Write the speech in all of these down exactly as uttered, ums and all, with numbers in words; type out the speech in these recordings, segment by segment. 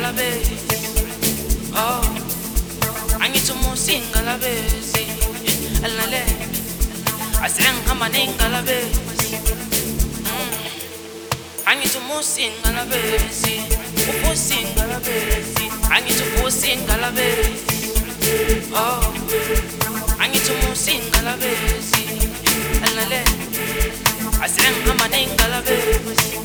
la base. Oh, angithi umusinga la base. Alale, asengihamba nengala base. Angithi umusinga la base. Umusinga la base. Angithi umusinga la base. Oh, angithi umusinga la base. Alale, asengihamba nengala base.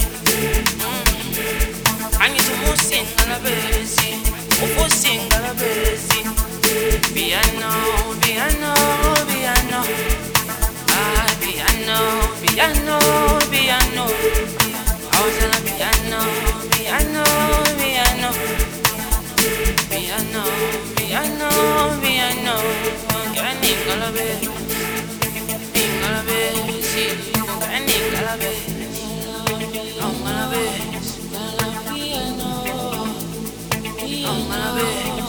Angithi umusinga la base. Umusinga la base. Piano, piano, piano. Ah, piano, piano, piano. I was on a piano, piano, piano. Piano, piano, piano. Can ningala be, ningala be, see, can ningala be, ningala be, ningala be.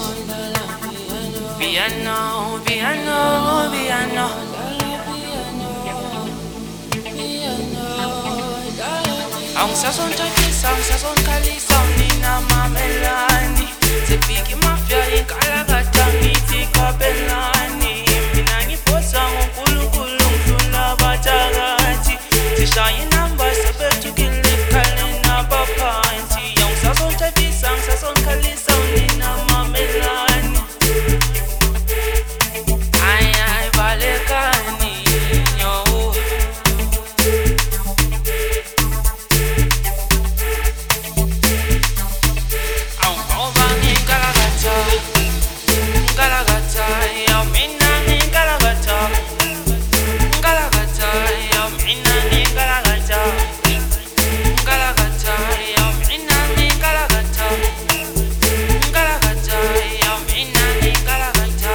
Piano, piano, piano. Ang sazon tshakisa, ang sazon khalisa, nina mamelani. Sepiki mafia inkalakata ngithi kabelani. Mina ngiphosa ngoNkulunkulu ngidlula bathakathi. Sishaye inamba sebethukile khalena baphansi. Ang sazon tshakisa, ang sazon khalisa, nina mamelani. Ay ay balekani yo. Ang bawang inkalakata, inkalakata, yo mina inkalakata, inkalakata, yo mina inkalakata, inkalakata, yo mina inkalakata, inkalakata, yo mina inkalakata.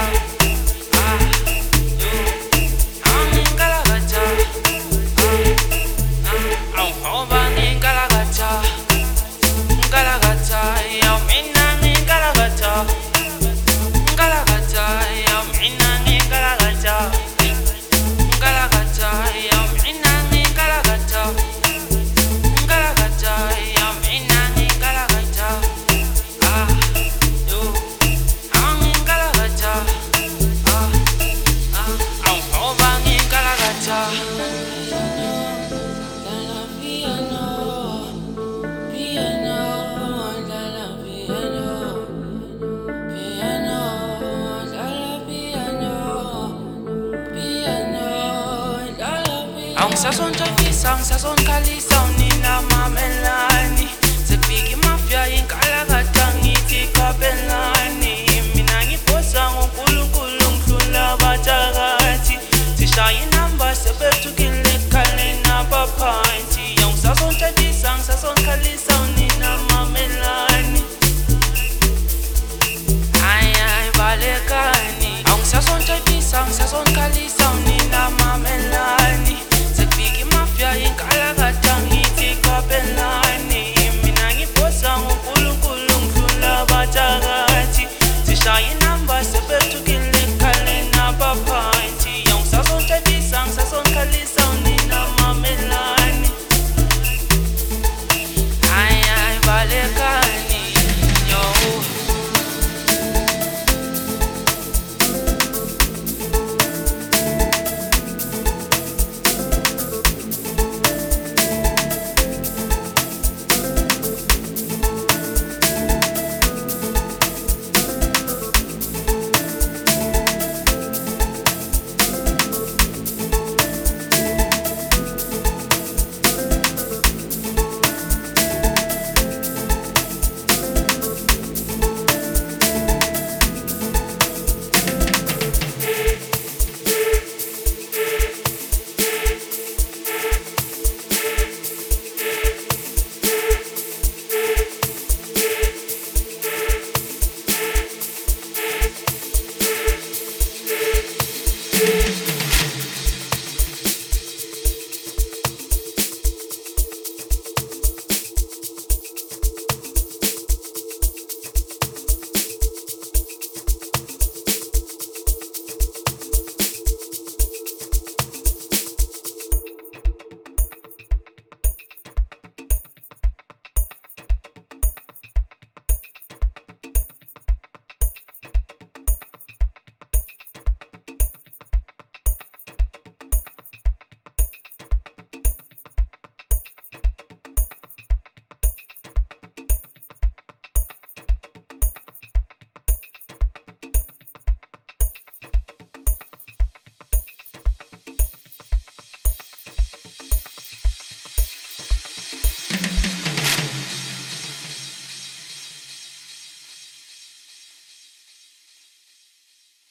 Ang sazon tshakisa, ang sazon khalisa.